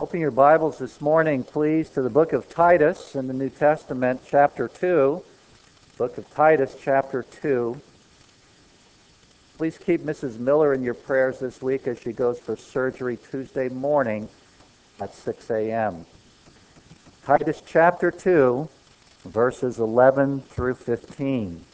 Open your Bibles this morning, please, to the book of Titus in the New Testament, chapter 2. Book of Titus, chapter 2. Please keep Mrs. Miller in your prayers this week as she goes for surgery Tuesday morning at 6 a.m. Titus, chapter 2, verses 11 through 15.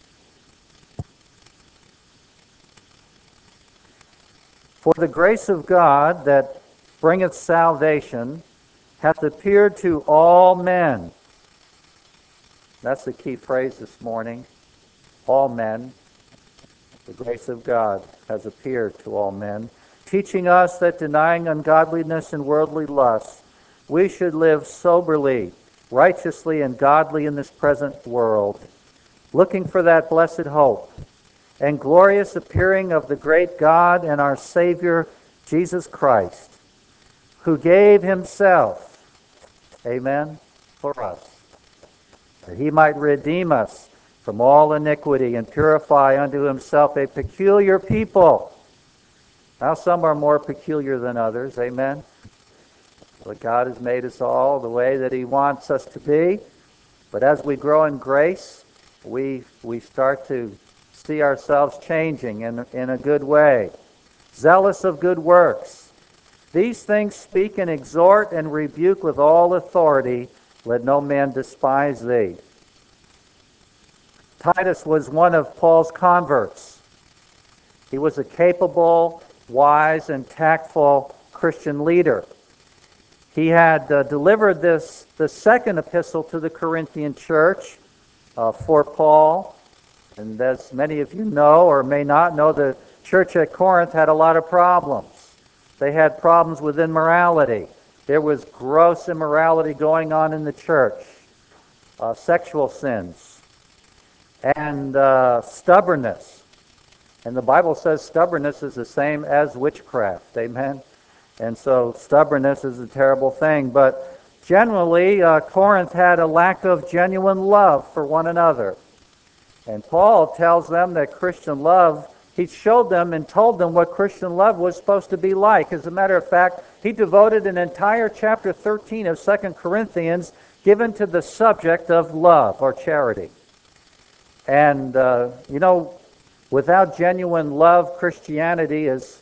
For the grace of God that bringeth salvation hath appeared to all men. That's the key phrase this morning. All men. The grace of God has appeared to all men, teaching us that denying ungodliness and worldly lusts, we should live soberly, righteously, and godly in this present world, looking for that blessed hope and glorious appearing of the great God and our Savior, Jesus Christ, who gave himself, amen, for us, that he might redeem us from all iniquity and purify unto himself a peculiar people. Now some are more peculiar than others, amen. But God has made us all the way that he wants us to be. But as we grow in grace, we start to see ourselves changing in a good way. Zealous of good works. These things speak and exhort and rebuke with all authority. Let no man despise thee. Titus was one of Paul's converts. He was a capable, wise, and tactful Christian leader. He had delivered the second epistle to the Corinthian church for Paul. And as many of you know or may not know, the church at Corinth had a lot of problems. They had problems with immorality. There was gross immorality going on in the church, sexual sins, and stubbornness. And the Bible says stubbornness is the same as witchcraft. Amen? And so stubbornness is a terrible thing. But generally, Corinth had a lack of genuine love for one another. And Paul tells them that Christian love, he showed them and told them what Christian love was supposed to be like. As a matter of fact, he devoted an entire chapter 13 of 2 Corinthians given to the subject of love or charity. And, without genuine love, Christianity is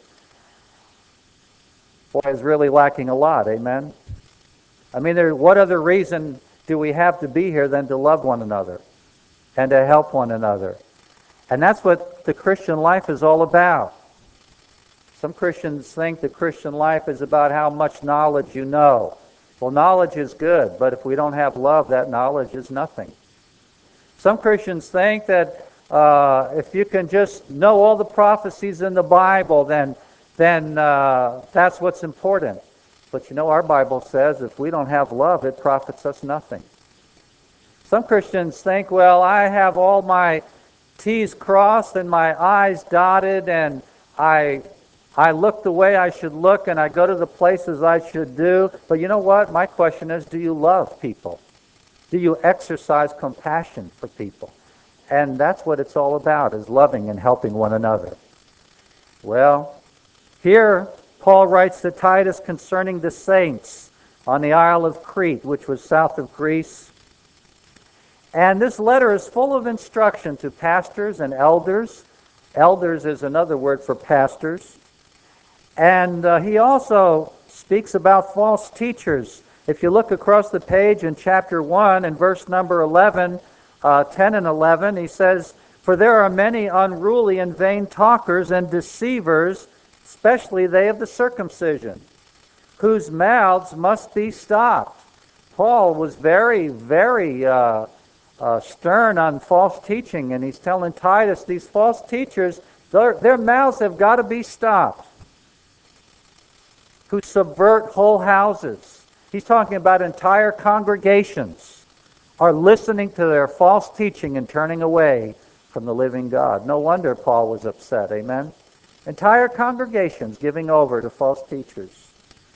really lacking a lot. Amen? I mean, what other reason do we have to be here than to love one another and to help one another? And that's what the Christian life is all about. Some Christians think the Christian life is about how much knowledge you know. Well, knowledge is good, but if we don't have love, that knowledge is nothing. Some Christians think that if you can just know all the prophecies in the Bible, then that's what's important. But our Bible says if we don't have love, it profits us nothing. Some Christians think, well, I have all my T's crossed and my I's dotted, and I look the way I should look, and I go to the places I should do. But you know what? My question is, do you love people? Do you exercise compassion for people? And that's what it's all about, is loving and helping one another. Well, here Paul writes to Titus concerning the saints on the Isle of Crete, which was south of Greece. And this letter is full of instruction to pastors and elders. Elders is another word for pastors. And he also speaks about false teachers. If you look across the page in chapter 1 and verse number 11, 10 and 11, he says, "For there are many unruly and vain talkers and deceivers, especially they of the circumcision, whose mouths must be stopped." Paul was very, very stern on false teaching, and he's telling Titus, these false teachers, their mouths have got to be stopped, who subvert whole houses. He's talking about entire congregations are listening to their false teaching and turning away from the living God. No wonder Paul was upset, amen? Entire congregations giving over to false teachers,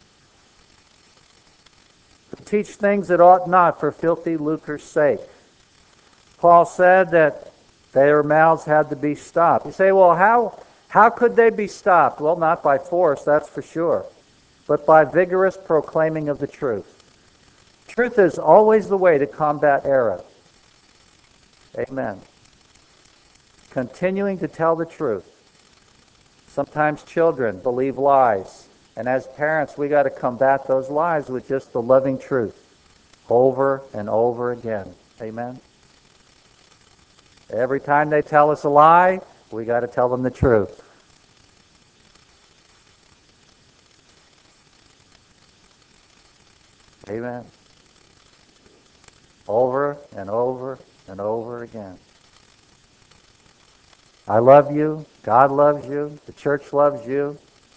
who teach things that ought not for filthy lucre's sake. Paul said that their mouths had to be stopped. You say, well, how could they be stopped? Well, not by force, that's for sure. but by vigorous proclaiming of the truth. Truth is always the way to combat error. Amen. Continuing to tell the truth. Sometimes children believe lies, and as parents, we got to combat those lies with just the loving truth over and over again. Amen. Every time they tell us a lie, we got to tell them the truth. Amen. Over and over and over again. I love you. God loves you. The church loves you.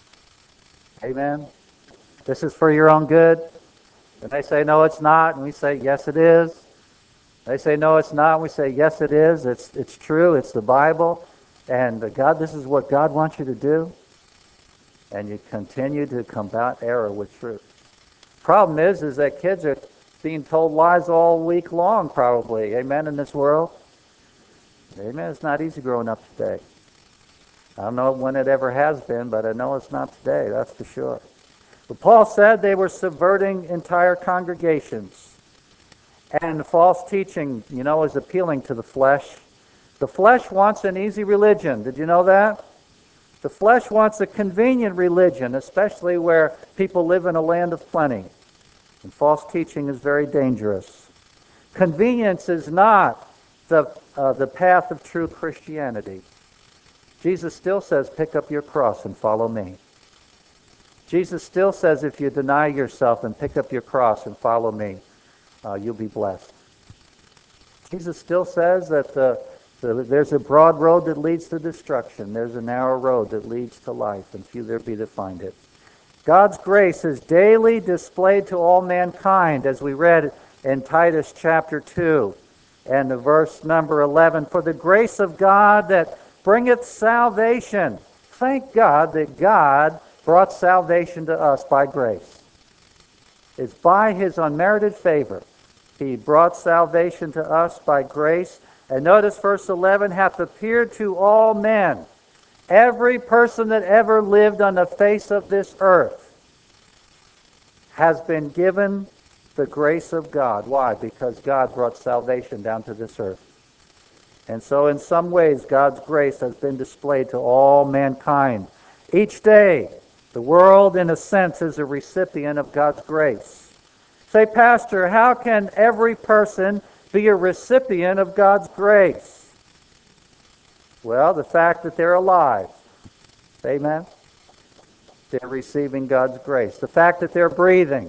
Amen. This is for your own good. And they say, no, it's not. And we say, yes, it is. They say, no, it's not. And we say, yes, it is. It's true. It's the Bible. And God, this is what God wants you to do. And you continue to combat error with truth. Problem is that kids are being told lies all week long, probably. Amen, in this world. Amen. It's not easy growing up today. I don't know when it ever has been, but I know it's not today, that's for sure. But Paul said they were subverting entire congregations. And false teaching, is appealing to the flesh. The flesh wants an easy religion. Did you know that? The flesh wants a convenient religion, especially where people live in a land of plenty. And false teaching is very dangerous. Convenience is not the path of true Christianity. Jesus still says, pick up your cross and follow me. Jesus still says, if you deny yourself and pick up your cross and follow me, you'll be blessed. Jesus still says that there's a broad road that leads to destruction. There's a narrow road that leads to life, and few there be that find it. God's grace is daily displayed to all mankind, as we read in Titus chapter 2 and the verse number 11. For the grace of God that bringeth salvation. Thank God that God brought salvation to us by grace. It's by His unmerited favor. He brought salvation to us by grace. And notice verse 11, hath appeared to all men. Every person that ever lived on the face of this earth has been given the grace of God. Why? Because God brought salvation down to this earth. And so in some ways, God's grace has been displayed to all mankind. Each day, the world, in a sense, is a recipient of God's grace. Say, Pastor, how can every person be a recipient of God's grace? Well, the fact that they're alive. Amen? They're receiving God's grace. The fact that they're breathing.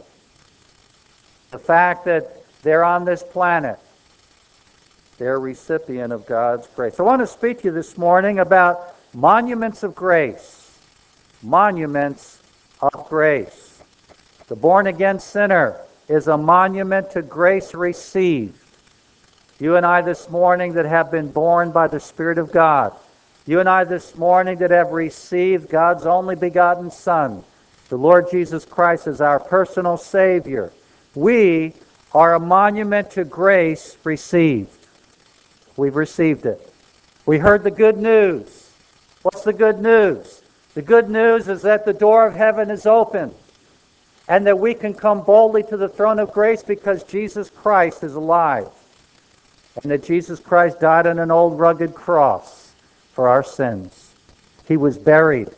The fact that they're on this planet. They're a recipient of God's grace. I want to speak to you this morning about monuments of grace. Monuments of grace. The born-again sinner is a monument to grace received. You and I this morning that have been born by the Spirit of God. You and I this morning that have received God's only begotten Son, the Lord Jesus Christ, as our personal Savior. We are a monument to grace received. We've received it. We heard the good news. What's the good news? The good news is that the door of heaven is open and that we can come boldly to the throne of grace because Jesus Christ is alive and that Jesus Christ died on an old rugged cross for our sins. He was buried.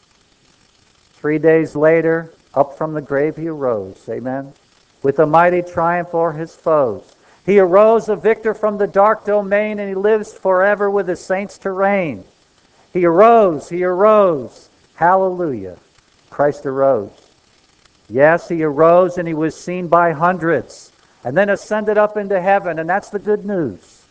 3 days later, up from the grave he arose. Amen. With a mighty triumph o'er his foes. He arose a victor from the dark domain, and he lives forever with his saints to reign. He arose, he arose. Hallelujah. Christ arose. Yes, he arose and he was seen by hundreds, and then ascended up into heaven, and that's the good news.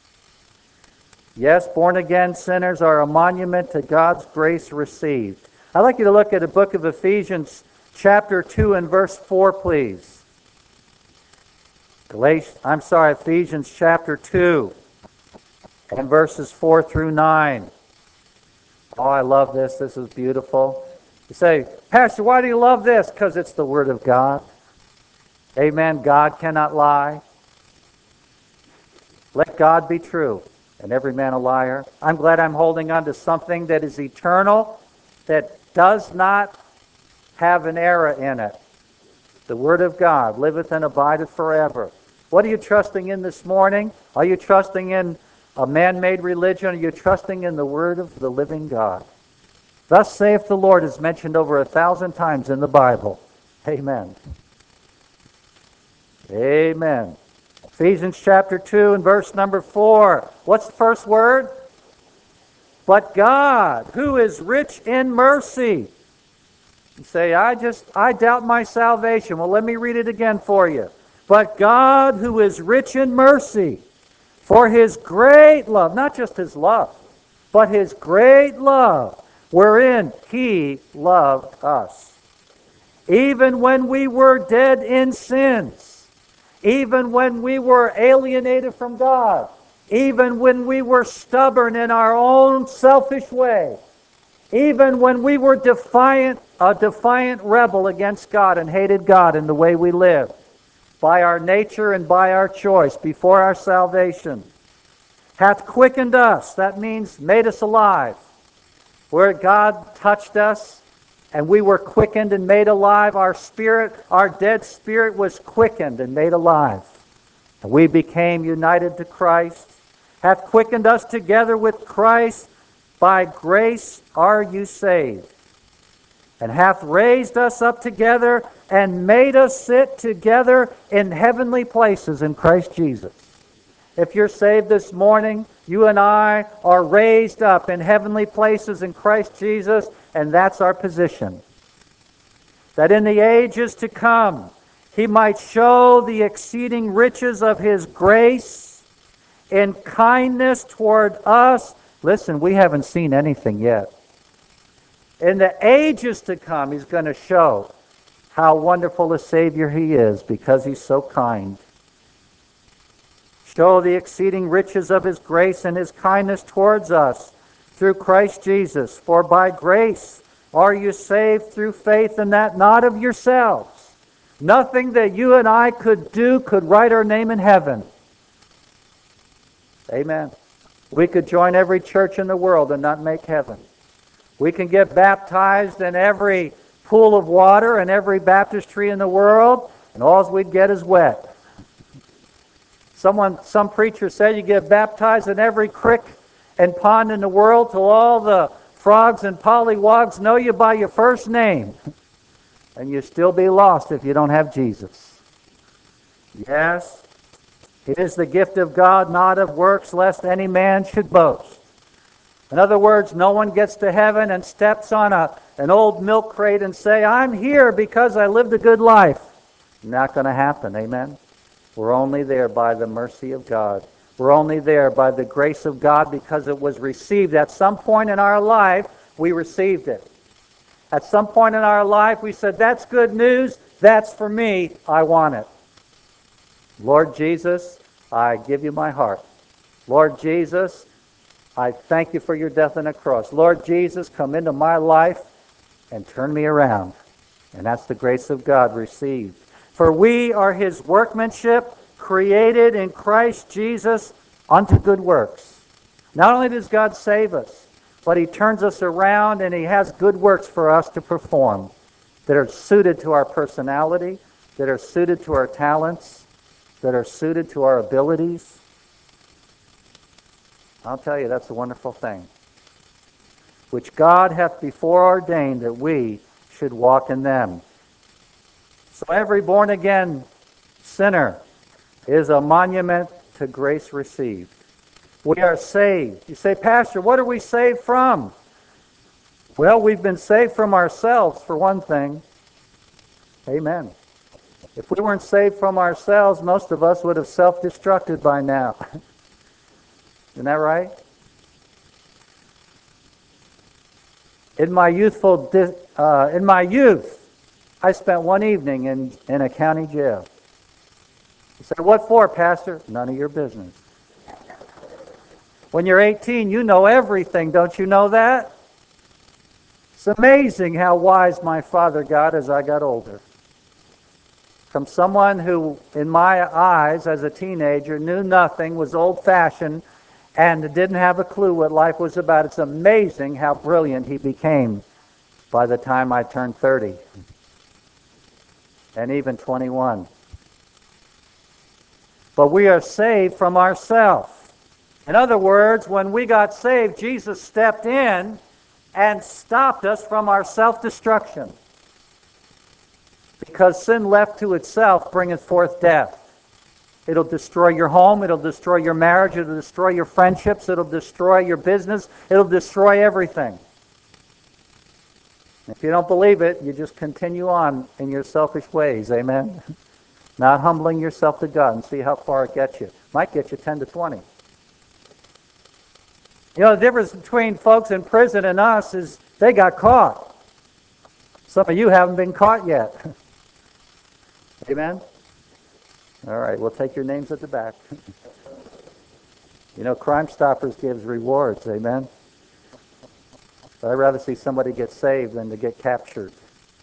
Yes, born-again sinners are a monument to God's grace received. I'd like you to look at the book of Ephesians chapter 2 and verse 4, please. Ephesians chapter 2 and verses 4 through 9. Oh, I love this. This is beautiful. You say, Pastor, why do you love this? Because it's the Word of God. Amen. God cannot lie. Let God be true, and every man a liar. I'm glad I'm holding on to something that is eternal, that does not have an error in it. The Word of God liveth and abideth forever. What are you trusting in this morning? Are you trusting in a man-made religion? Are you trusting in the Word of the living God? Thus saith the Lord is mentioned over 1,000 times in the Bible. Amen. Amen. Ephesians chapter 2 and verse number 4. What's the first word? But God, who is rich in mercy. You say, I doubt my salvation. Well, let me read it again for you. But God, who is rich in mercy, for his great love, not just his love, but his great love, wherein he loved us. Even when we were dead in sins, even when we were alienated from God, even when we were stubborn in our own selfish way, even when we were a defiant rebel against God and hated God in the way we lived, by our nature and by our choice, before our salvation, hath quickened us, that means made us alive, where God touched us and we were quickened and made alive. Our spirit, our dead spirit was quickened and made alive. And we became united to Christ, hath quickened us together with Christ. By grace are you saved, and hath raised us up together and made us sit together in heavenly places in Christ Jesus. If you're saved this morning, you and I are raised up in heavenly places in Christ Jesus, and that's our position. That in the ages to come, he might show the exceeding riches of his grace in kindness toward us. Listen, we haven't seen anything yet. In the ages to come, he's going to show how wonderful a Savior he is because he's so kind. Show the exceeding riches of his grace and his kindness towards us through Christ Jesus. For by grace are you saved through faith, and that not of yourselves. Nothing that you and I could do could write our name in heaven. Amen. We could join every church in the world and not make heaven. We can get baptized in every pool of water and every baptistry in the world, and all we'd get is wet. Some preacher said you get baptized in every creek and pond in the world till all the frogs and pollywogs know you by your first name. And you still be lost if you don't have Jesus. Yes, it is the gift of God, not of works, lest any man should boast. In other words, no one gets to heaven and steps on an old milk crate and say, I'm here because I lived a good life. Not going to happen, amen? We're only there by the mercy of God. We're only there by the grace of God because it was received. At some point in our life, we received it. At some point in our life, we said, that's good news. That's for me. I want it. Lord Jesus, I give you my heart. Lord Jesus, I thank you for your death on the cross. Lord Jesus, come into my life and turn me around. And that's the grace of God received. For we are his workmanship, created in Christ Jesus unto good works. Not only does God save us, but he turns us around and he has good works for us to perform that are suited to our personality, that are suited to our talents, that are suited to our abilities. I'll tell you, that's a wonderful thing. Which God hath before ordained that we should walk in them. So every born-again sinner is a monument to grace received. We are saved. You say, Pastor, what are we saved from? Well, we've been saved from ourselves, for one thing. Amen. If we weren't saved from ourselves, most of us would have self-destructed by now. Isn't that right? In my youth, I spent one evening in a county jail. You say, what for, Pastor? None of your business. When you're 18, you know everything. Don't you know that? It's amazing how wise my father got as I got older. From someone who, in my eyes, as a teenager, knew nothing, was old-fashioned, and didn't have a clue what life was about. It's amazing how brilliant he became by the time I turned 30. and even 21. But we are saved from ourselves. In other words, when we got saved, Jesus stepped in and stopped us from our self-destruction. Because sin left to itself bringeth forth death. It'll destroy your home, it'll destroy your marriage, it'll destroy your friendships, it'll destroy your business, it'll destroy everything. If you don't believe it, you just continue on in your selfish ways, amen? Not humbling yourself to God and see how far it gets you. Might get you 10 to 20. You know, the difference between folks in prison and us is they got caught. Some of you haven't been caught yet. Amen? All right, we'll take your names at the back. You know, Crime Stoppers gives rewards, amen? But I'd rather see somebody get saved than to get captured.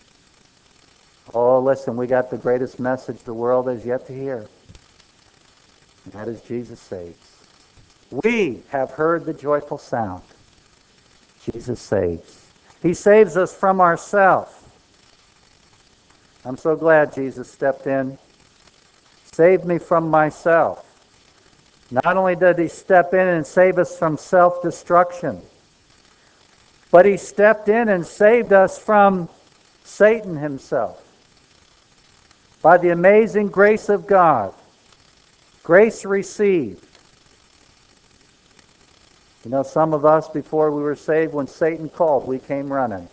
Oh, listen, we got the greatest message the world has yet to hear. And that is Jesus saves. We have heard the joyful sound. Jesus saves. He saves us from ourselves. I'm so glad Jesus stepped in, saved me from myself. Not only did he step in and save us from self-destruction, but he stepped in and saved us from Satan himself. By the amazing grace of God, grace received. You know, some of us, before we were saved, when Satan called, we came running.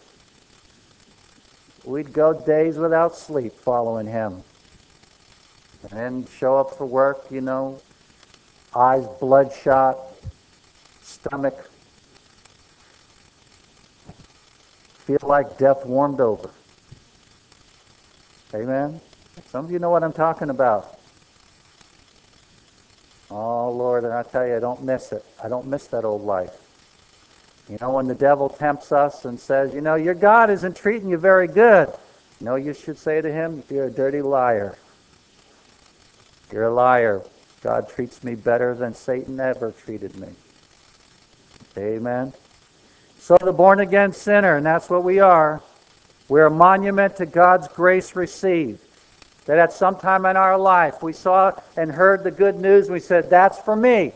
We'd go days without sleep following him. And then show up for work, you know, eyes bloodshot, stomach, feel like death warmed over. Amen? Some of you know what I'm talking about. Oh, Lord, and I tell you, I don't miss it. I don't miss that old life. You know, when the devil tempts us and says, you know, your God isn't treating you very good. You know, you should say to him, you're a dirty liar. You're a liar. God treats me better than Satan ever treated me. Amen. So the born-again sinner, and that's what we are, we're a monument to God's grace received. That at some time in our life we saw and heard the good news and we said, that's for me.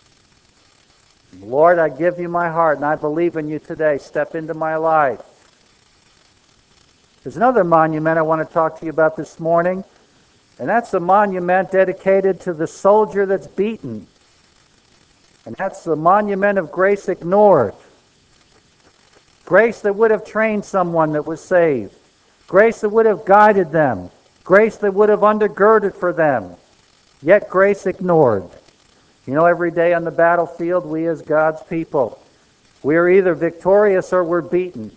Lord, I give you my heart and I believe in you today. Step into my life. There's another monument I want to talk to you about this morning, and that's a monument dedicated to the soldier that's beaten. And that's the monument of grace ignored. Grace that would have trained someone that was saved. Grace that would have guided them. Grace that would have undergirded for them. Yet grace ignored. You know, every day on the battlefield, we as God's people, we are either victorious or we're beaten.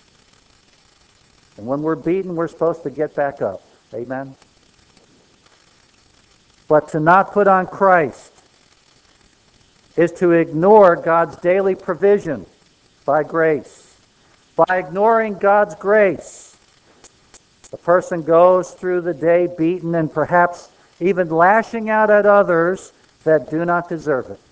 And when we're beaten, we're supposed to get back up. Amen? But to not put on Christ is to ignore God's daily provision by grace. By ignoring God's grace, the person goes through the day beaten and perhaps even lashing out at others that do not deserve it.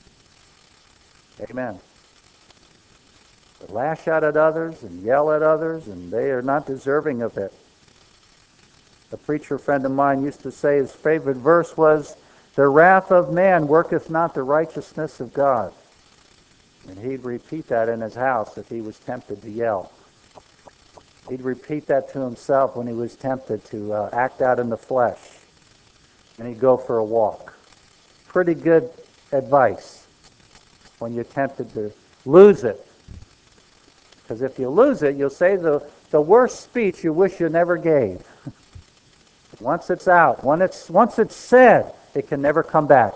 Amen. They lash out at others and yell at others, and they are not deserving of it. A preacher friend of mine used to say his favorite verse was, the wrath of man worketh not the righteousness of God. And he'd repeat that in his house if he was tempted to yell. He'd repeat that to himself when he was tempted to act out in the flesh. And he'd go for a walk. Pretty good advice when you're tempted to lose it. Because if you lose it, you'll say the worst speech you wish you never gave. Once it's out, once it's said, it can never come back.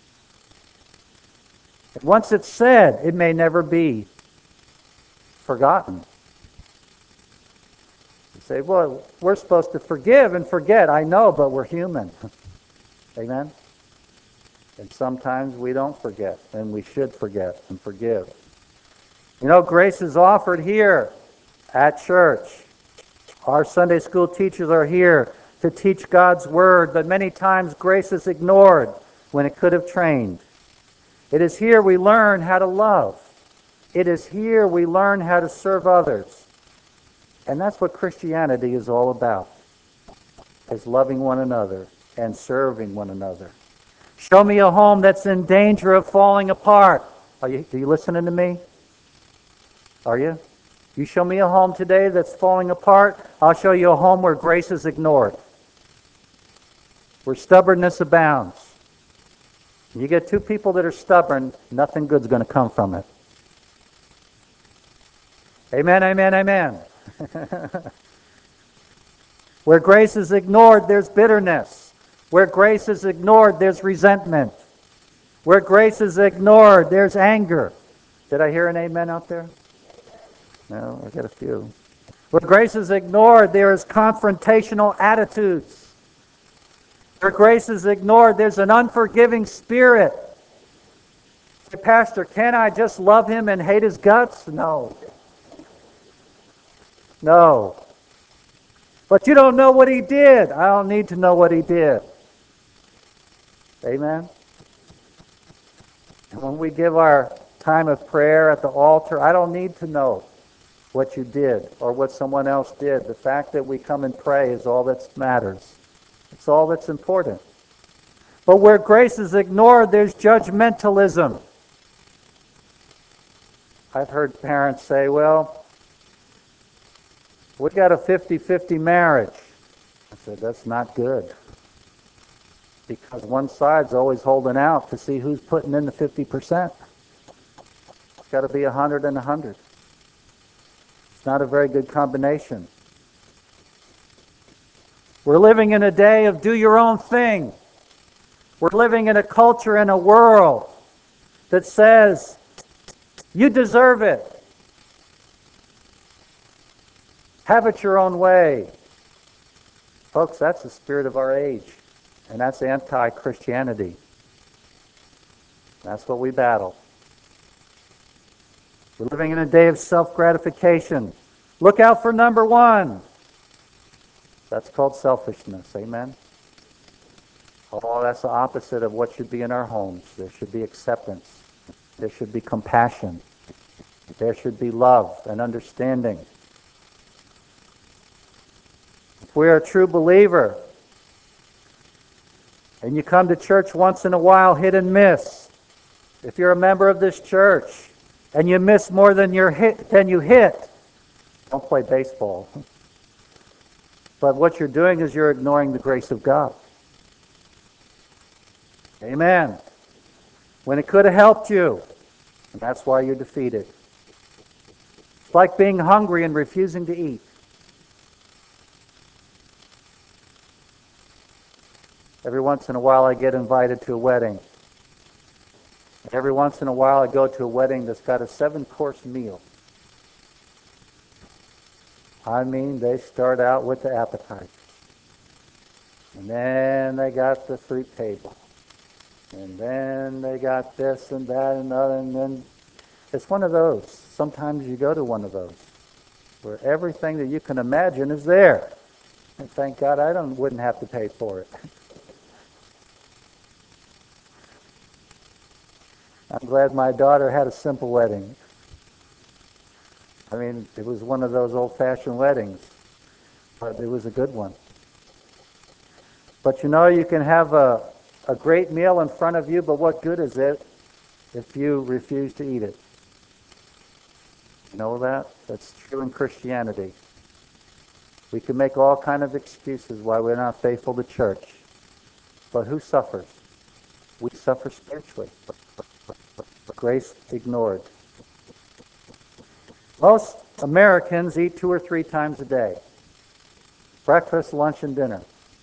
And once it's said, it may never be forgotten. You say, well, we're supposed to forgive and forget. I know, but we're human. Amen? And sometimes we don't forget, and we should forget and forgive. You know, grace is offered here at church. Our Sunday school teachers are here to teach God's Word, but many times grace is ignored when it could have trained. It is here we learn how to love. It is here we learn how to serve others. And that's what Christianity is all about. is loving one another and serving one another. Show me a home that's in danger of falling apart. Are you listening to me? Are you? You show me a home today that's falling apart, I'll show you a home where grace is ignored, where stubbornness abounds. You get two people that are stubborn, nothing good's going to come from it. Amen, amen, amen. Where grace is ignored, there's bitterness. Where grace is ignored, there's resentment. Where grace is ignored, there's anger. Did I hear an amen out there? No, I got a few. Where grace is ignored, there is confrontational attitudes. Where grace is ignored, there's an unforgiving spirit. Say, Pastor, can't I just love him and hate his guts? No. No. But you don't know what he did. I don't need to know what he did. Amen? And when we give our time of prayer at the altar, I don't need to know what you did or what someone else did. The fact that we come and pray is all that matters. It's all that's important. But where grace is ignored, there's judgmentalism. I've heard parents say, well, we got a 50-50 marriage. I said, that's not good. Because one side's always holding out to see who's putting in the 50%. It's got to be 100 and 100. It's not a very good combination. We're living in a day of do your own thing. We're living in a culture and a world that says, you deserve it. Have it your own way. Folks, that's the spirit of our age. And that's anti-Christianity. That's what we battle. We're living in a day of self-gratification. Look out for number one. That's called selfishness. Amen? Oh, that's the opposite of what should be in our homes. There should be acceptance. There should be compassion. There should be love and understanding. If we're a true believer, and you come to church once in a while, hit and miss. If you're a member of this church, and you miss more than you hit, don't play baseball. But what you're doing is you're ignoring the grace of God. Amen. When it could have helped you, and that's why you're defeated. It's like being hungry and refusing to eat. Every once in a while I get invited to a wedding. Every once in a while I go to a wedding that's got a 7-course meal. I mean, they start out with the appetizer. And then they got the fruit table. And then they got this and that and other. And then it's one of those. Sometimes you go to one of those where everything that you can imagine is there. And thank God I wouldn't have to pay for it. I'm glad my daughter had a simple wedding. I mean, it was one of those old-fashioned weddings, but it was a good one. But you know, you can have a great meal in front of you, but what good is it if you refuse to eat it? You know that? That's true in Christianity. We can make all kind of excuses why we're not faithful to church. But who suffers? We suffer spiritually. Grace ignored. Most Americans eat 2 or 3 times a day. Breakfast, lunch, and dinner.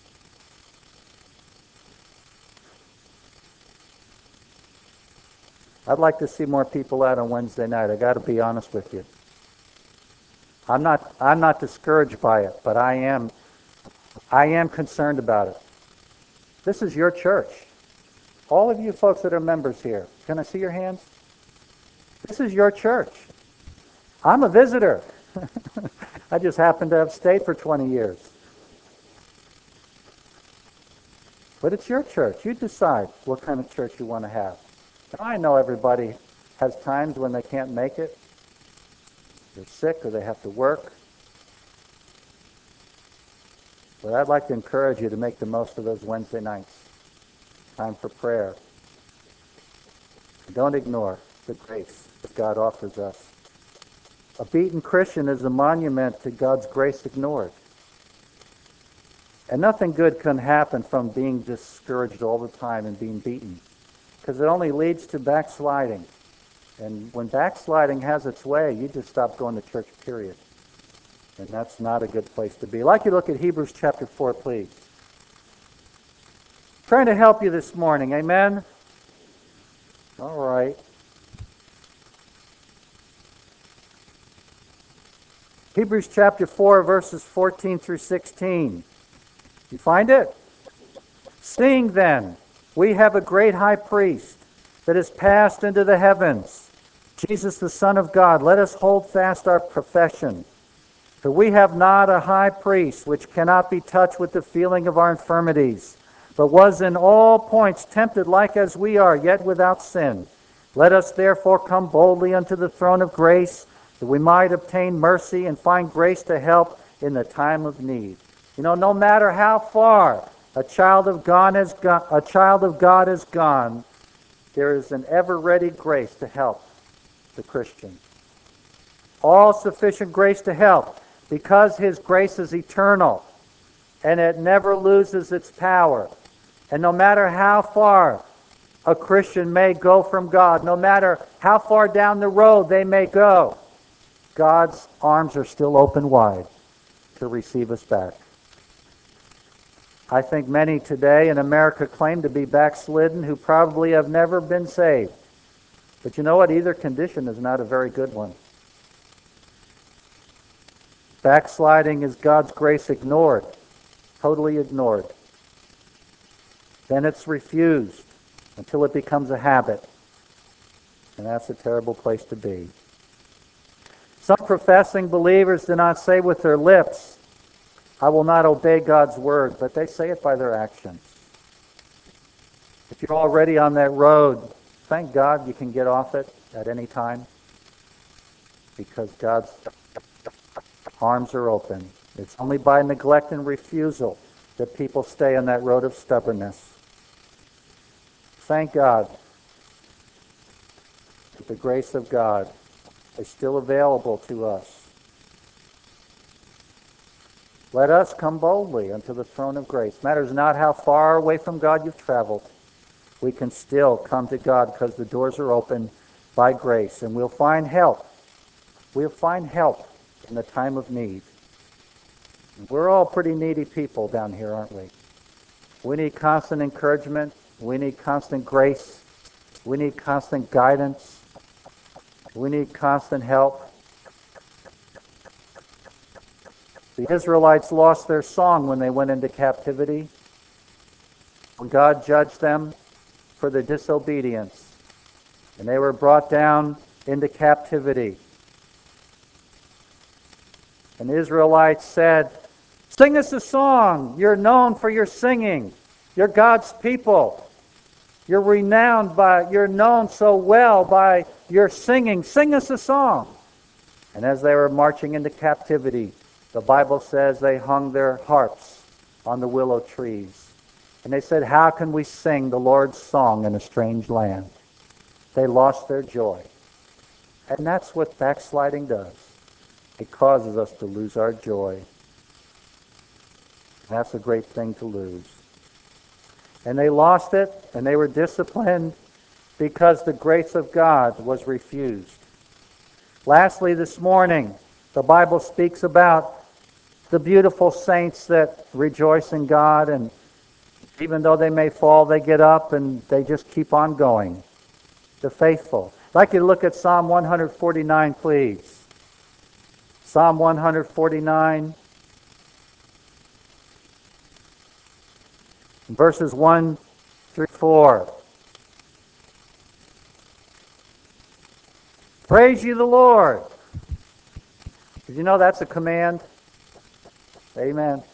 I'd like to see more people out on Wednesday night. I got to be honest with you. I'm not discouraged by it, but I am concerned about it. This is your church. All of you folks that are members here, can I see your hands? This is your church. I'm a visitor. I just happen to have stayed for 20 years. But it's your church. You decide what kind of church you want to have. I know everybody has times when they can't make it. They're sick or they have to work. But I'd like to encourage you to make the most of those Wednesday nights. Time for prayer. Don't ignore the grace that God offers us. A beaten Christian is a monument to God's grace ignored. And nothing good can happen from being discouraged all the time and being beaten, because it only leads to backsliding. And when backsliding has its way, you just stop going to church, period. And that's not a good place to be. I'd like you to look at Hebrews chapter 4, please. Trying to help you this morning, amen? All right. Hebrews chapter 4, verses 14 through 16. You find it? Seeing then, we have a great high priest that has passed into the heavens, Jesus the Son of God, let us hold fast our profession. For we have not a high priest which cannot be touched with the feeling of our infirmities, but was in all points tempted like as we are, yet without sin. Let us therefore come boldly unto the throne of grace, that we might obtain mercy and find grace to help in the time of need. You know, no matter how far a child of God has gone, there is an ever-ready grace to help the Christian. All sufficient grace to help, because His grace is eternal, and it never loses its power. And no matter how far a Christian may go from God, no matter how far down the road they may go, God's arms are still open wide to receive us back. I think many today in America claim to be backslidden who probably have never been saved. But you know what? Either condition is not a very good one. Backsliding is God's grace ignored, totally ignored. Then it's refused until it becomes a habit. And that's a terrible place to be. Some professing believers do not say with their lips, I will not obey God's word, but they say it by their actions. If you're already on that road, thank God you can get off it at any time, because God's arms are open. It's only by neglect and refusal that people stay on that road of stubbornness. Thank God that the grace of God is still available to us. Let us come boldly unto the throne of grace. Matters not how far away from God you've traveled. We can still come to God because the doors are open by grace, and we'll find help. We'll find help in the time of need. We're all pretty needy people down here, aren't we? We need constant encouragement. We need constant grace. We need constant guidance. We need constant help. The Israelites lost their song when they went into captivity, when God judged them for their disobedience, and they were brought down into captivity. And the Israelites said, sing us a song. You're known for your singing. You're God's people. You're known so well by your singing. Sing us a song. And as they were marching into captivity, the Bible says they hung their harps on the willow trees. And they said, how can we sing the Lord's song in a strange land? They lost their joy. And that's what backsliding does. It causes us to lose our joy. That's a great thing to lose. And they lost it, and they were disciplined because the grace of God was refused. Lastly, this morning, the Bible speaks about the beautiful saints that rejoice in God, and even though they may fall, they get up and they just keep on going. The faithful. I'd like you to look at Psalm 149, please. Psalm 149, verses 1 through 4. Praise ye the Lord. Did you know that's a command? Amen.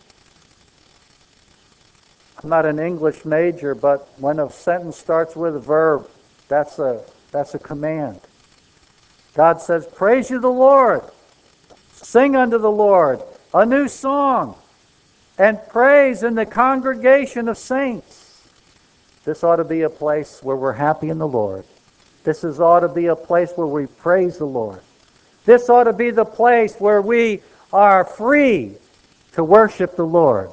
I'm not an English major, but when a sentence starts with a verb, that's a command. God says, praise ye the Lord. Sing unto the Lord a new song. and praise in the congregation of saints. This ought to be a place where we're happy in the Lord. This ought to be a place where we praise the Lord. This ought to be the place where we are free to worship the Lord.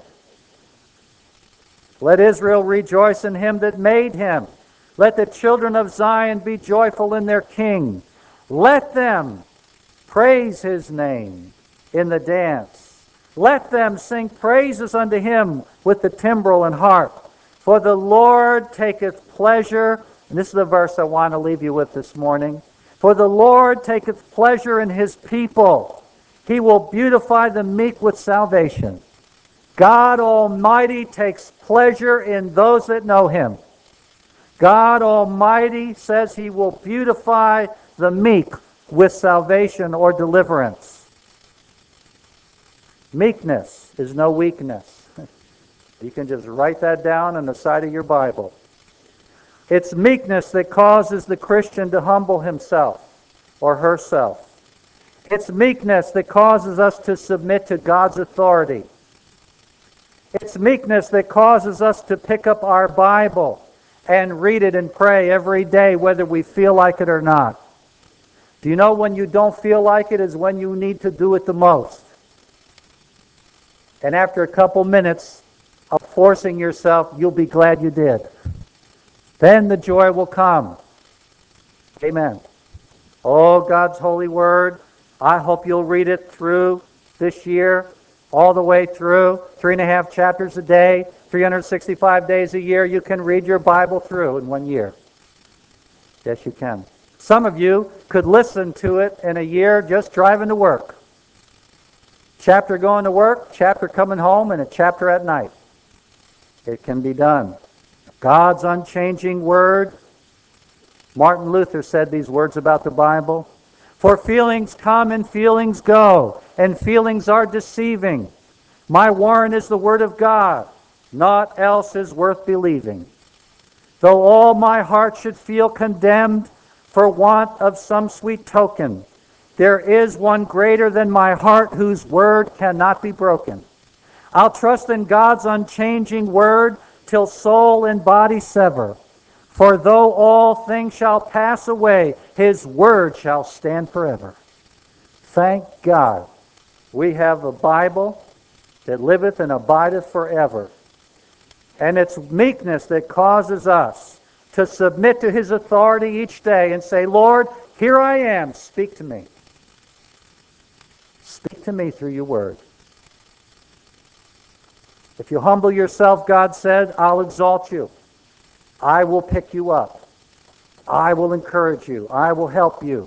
Let Israel rejoice in him that made him. Let the children of Zion be joyful in their king. Let them praise his name in the dance. Let them sing praises unto him with the timbrel and harp. For the Lord taketh pleasure, and this is the verse I want to leave you with this morning. For the Lord taketh pleasure in his people. He will beautify the meek with salvation. God Almighty takes pleasure in those that know him. God Almighty says he will beautify the meek with salvation or deliverance. Meekness is no weakness. You can just write that down on the side of your Bible. It's meekness that causes the Christian to humble himself or herself. It's meekness that causes us to submit to God's authority. It's meekness that causes us to pick up our Bible and read it and pray every day, whether we feel like it or not. Do you know when you don't feel like it is when you need to do it the most? And after a couple minutes of forcing yourself, you'll be glad you did. Then the joy will come. Amen. Oh, God's holy word, I hope you'll read it through this year, all the way through, 3.5 chapters a day, 365 days a year. You can read your Bible through in 1 year. Yes, you can. Some of you could listen to it in a year just driving to work. Chapter going to work, chapter coming home, and a chapter at night. It can be done. God's unchanging word. Martin Luther said these words about the Bible. For feelings come and feelings go, and feelings are deceiving. My warrant is the word of God. Naught else is worth believing. Though all my heart should feel condemned for want of some sweet token, there is one greater than my heart whose word cannot be broken. I'll trust in God's unchanging word till soul and body sever. For though all things shall pass away, his word shall stand forever. Thank God we have a Bible that liveth and abideth forever. And it's meekness that causes us to submit to his authority each day and say, Lord, here I am, speak to me. Speak to me through your word. If you humble yourself, God said, I'll exalt you. I will pick you up. I will encourage you. I will help you.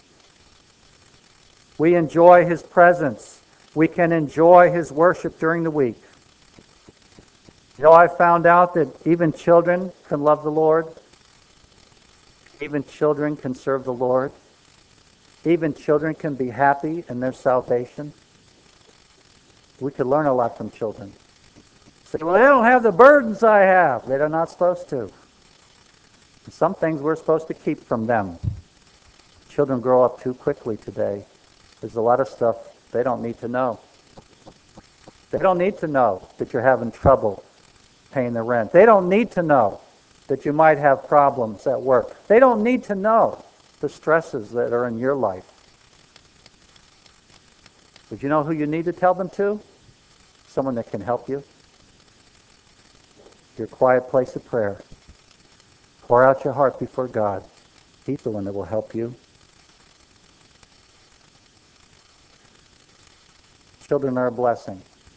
We enjoy his presence. We can enjoy his worship during the week. You know, I found out that even children can love the Lord. Even children can serve the Lord. Even children can be happy in their salvation. We could learn a lot from children. Say, well, they don't have the burdens I have. They're not supposed to. Some things we're supposed to keep from them. Children grow up too quickly today. There's a lot of stuff they don't need to know. They don't need to know that you're having trouble paying the rent. They don't need to know that you might have problems at work. They don't need to know the stresses that are in your life. But you know who you need to tell them to? Someone that can help you. Your quiet place of prayer. Pour out your heart before God. He's the one that will help you. Children are a blessing.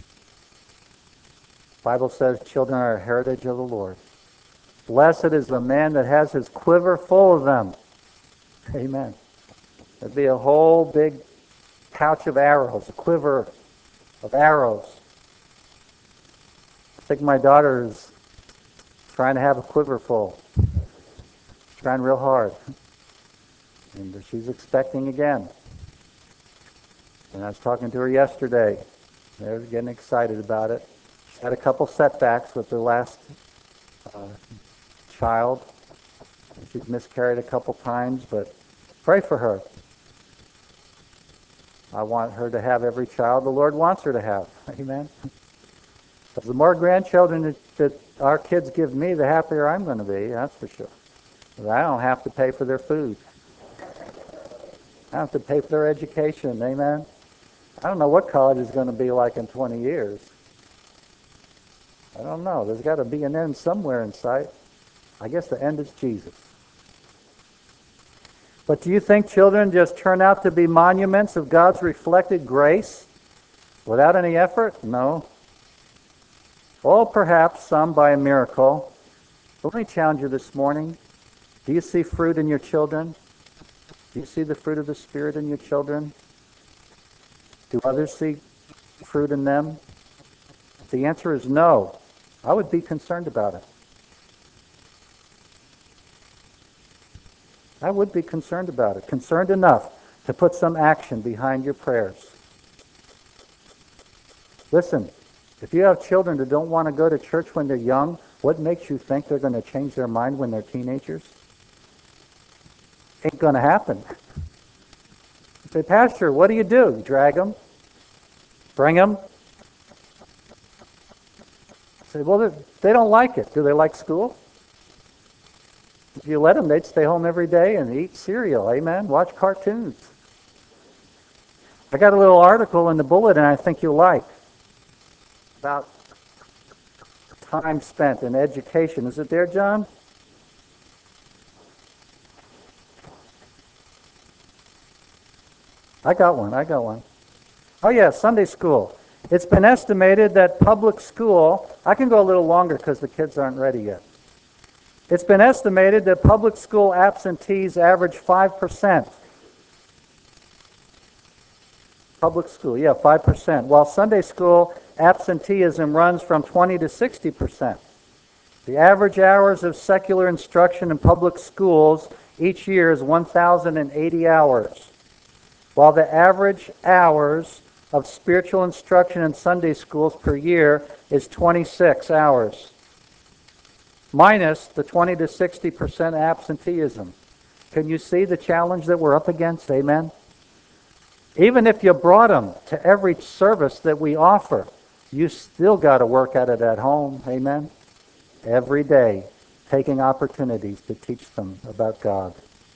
The Bible says children are a heritage of the Lord. Blessed is the man that has his quiver full of them. Amen. There'd be a whole big pouch of arrows, a quiver of arrows. I think my daughter is trying to have a quiver full. Trying real hard. And she's expecting again. And I was talking to her yesterday. They were getting excited about it. She had a couple setbacks with the last child. She's miscarried a couple times, but pray for her. I want her to have every child the Lord wants her to have. Amen. The more grandchildren that our kids give me, the happier I'm going to be, that's for sure. But I don't have to pay for their food. I don't have to pay for their education, amen? I don't know what college is going to be like in 20 years. I don't know. There's got to be an end somewhere in sight. I guess the end is Jesus. But do you think children just turn out to be monuments of God's reflected grace without any effort? No. Well, perhaps some by a miracle. But let me challenge you this morning. Do you see fruit in your children? Do you see the fruit of the Spirit in your children? Do others see fruit in them? If the answer is no, I would be concerned about it. I would be concerned about it. Concerned enough to put some action behind your prayers. Listen, if you have children that don't want to go to church when they're young, what makes you think they're going to change their mind when they're teenagers? Ain't going to happen. Say, Pastor, what do? You drag them? Bring them? Say, well, they don't like it. Do they like school? If you let them, they'd stay home every day and eat cereal, amen? Watch cartoons. I got a little article in the bulletin I think you'll like about time spent in education. Is it there, John? I got one. Oh yeah, Sunday school. It's been estimated that public school, I can go a little longer because the kids aren't ready yet. It's been estimated that public school absentees average 5%. Public school, 5%. While Sunday school absenteeism runs from 20 to 60%. The average hours of secular instruction in public schools each year is 1,080 hours, while the average hours of spiritual instruction in Sunday schools per year is 26 hours, minus the 20 to 60% absenteeism. Can you see the challenge that we're up against? Amen? Even if you brought them to every service that we offer, you still got to work at it at home. Amen? Every day, taking opportunities to teach them about God.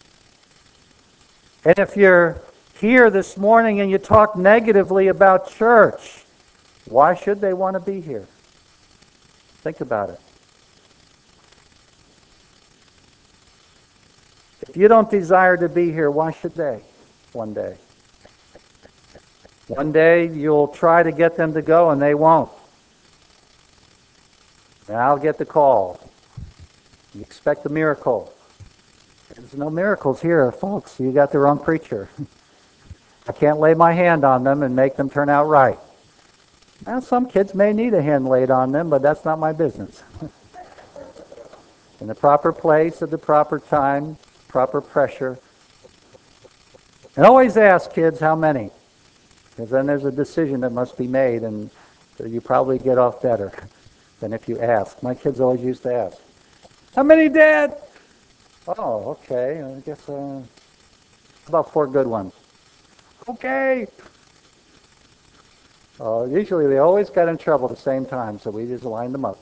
And if you're here this morning and you talk negatively about church, why should they want to be here? Think about it. If you don't desire to be here, why should they one day? One day you'll try to get them to go and they won't. And I'll get the call. You expect a miracle. There's no miracles here, folks. You got the wrong preacher. I can't lay my hand on them and make them turn out right. Now, some kids may need a hand laid on them, but that's not my business. In the proper place at the proper time, proper pressure. And always ask kids how many. Because then there's a decision that must be made, and you probably get off better than if you ask. My kids always used to ask, how many, Dad? Oh, okay. I guess about 4 good ones. Okay. Usually they always got in trouble at the same time, so we just lined them up.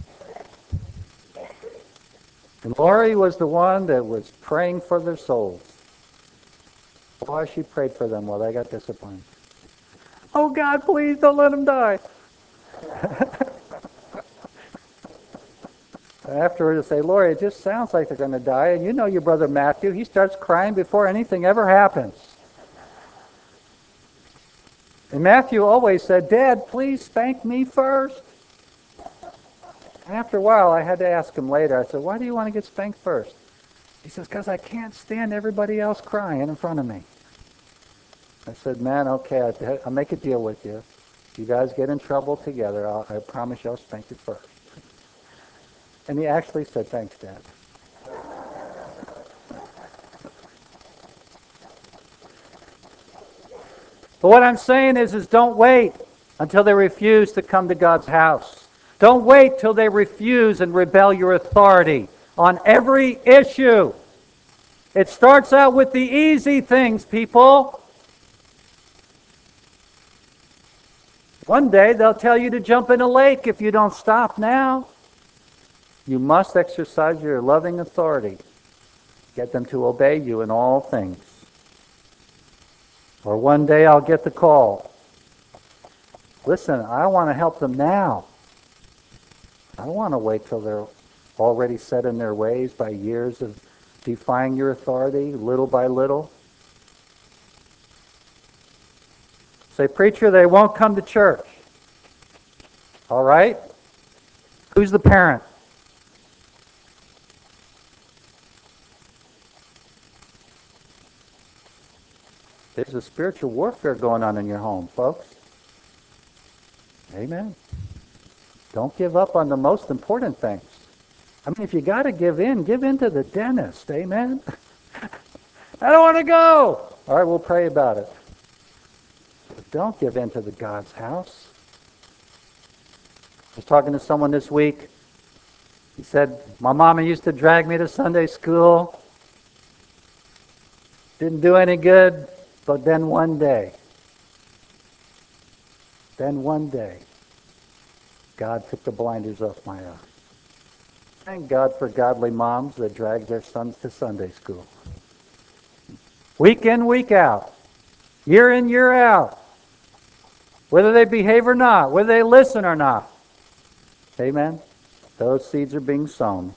And Lori was the one that was praying for their souls. Why she prayed for them while they got disciplined. Oh, God, please don't let them die. Afterwards, I say, Lori, it just sounds like they're going to die. And you know your brother Matthew, he starts crying before anything ever happens. And Matthew always said, Dad, please spank me first. And after a while, I had to ask him later. I said, why do you want to get spanked first? He says, because I can't stand everybody else crying in front of me. I said, man, okay, I'll make a deal with you. If you guys get in trouble together, I promise you I'll spank you first. And he actually said, thanks, Dad. But what I'm saying is don't wait until they refuse to come to God's house. Don't wait till they refuse and rebel your authority on every issue. It starts out with the easy things, people. One day they'll tell you to jump in a lake if you don't stop now. You must exercise your loving authority. Get them to obey you in all things. Or one day I'll get the call. Listen, I want to help them now. I don't want to wait till they're already set in their ways by years of defying your authority, little by little. Say, preacher, they won't come to church. All right? Who's the parent? There's a spiritual warfare going on in your home, folks. Amen. Don't give up on the most important things. I mean, if you got to give in to the dentist. Amen. I don't want to go. All right, we'll pray about it. But don't give in to the God's house. I was talking to someone this week. He said, my mama used to drag me to Sunday school. Didn't do any good, but then one day, God took the blinders off my eyes. Thank God for godly moms that drag their sons to Sunday school. Week in, week out. Year in, year out. Whether they behave or not. Whether they listen or not. Amen? Those seeds are being sown.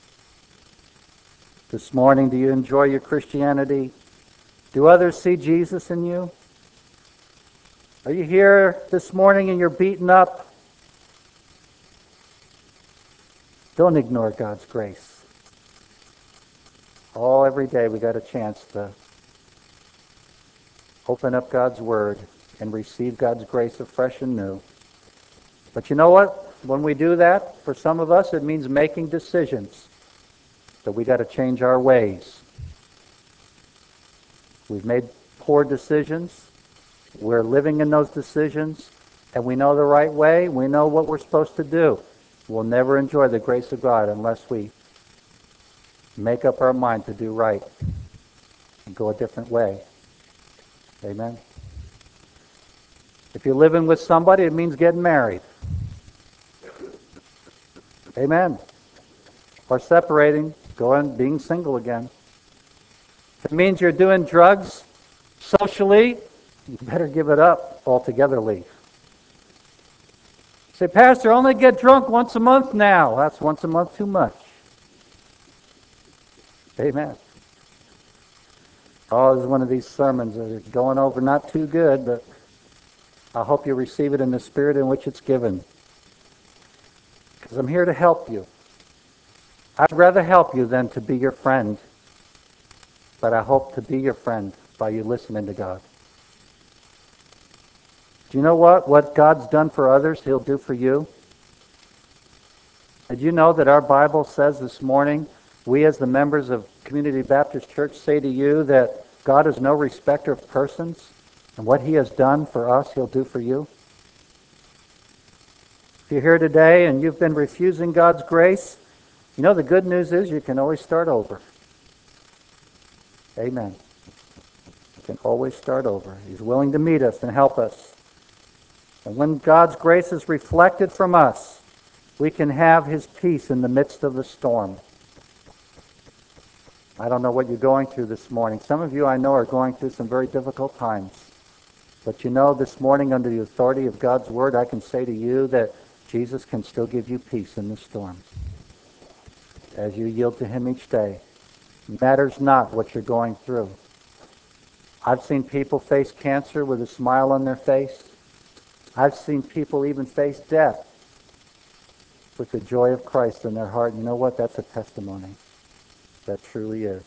This morning, do you enjoy your Christianity? Do others see Jesus in you? Are you here this morning and you're beaten up? Don't ignore God's grace. Every day we got a chance to open up God's Word and receive God's grace afresh and new. But you know what? When we do that, for some of us, it means making decisions. So we got to change our ways. We've made poor decisions. We're living in those decisions, and we know the right way. We know what we're supposed to do. We'll never enjoy the grace of God unless we make up our mind to do right and go a different way. Amen. If you're living with somebody, it means getting married. Amen. Or separating, being single again. If it means you're doing drugs socially, you better give it up altogether. Leave. Say, Pastor, I only get drunk once a month now. That's once a month too much. Amen. This is one of these sermons that are going over not too good, but I hope you receive it in the spirit in which it's given. Because I'm here to help you. I'd rather help you than to be your friend. But I hope to be your friend by you listening to God. Do you know what? What God's done for others, He'll do for you. Did you know that our Bible says this morning, we as the members of Community Baptist Church say to you that God is no respecter of persons, and what He has done for us, He'll do for you? If you're here today and you've been refusing God's grace, you know the good news is you can always start over. Amen. You can always start over. He's willing to meet us and help us. And when God's grace is reflected from us, we can have His peace in the midst of the storm. I don't know what you're going through this morning. Some of you I know are going through some very difficult times. But you know, this morning under the authority of God's Word, I can say to you that Jesus can still give you peace in the storm. As you yield to Him each day, it matters not what you're going through. I've seen people face cancer with a smile on their face. I've seen people even face death with the joy of Christ in their heart. You know what? That's a testimony. That truly is.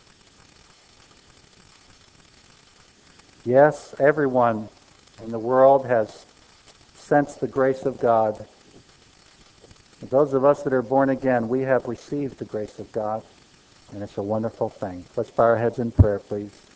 Yes, everyone in the world has sensed the grace of God. And those of us that are born again, we have received the grace of God, and it's a wonderful thing. Let's bow our heads in prayer, please.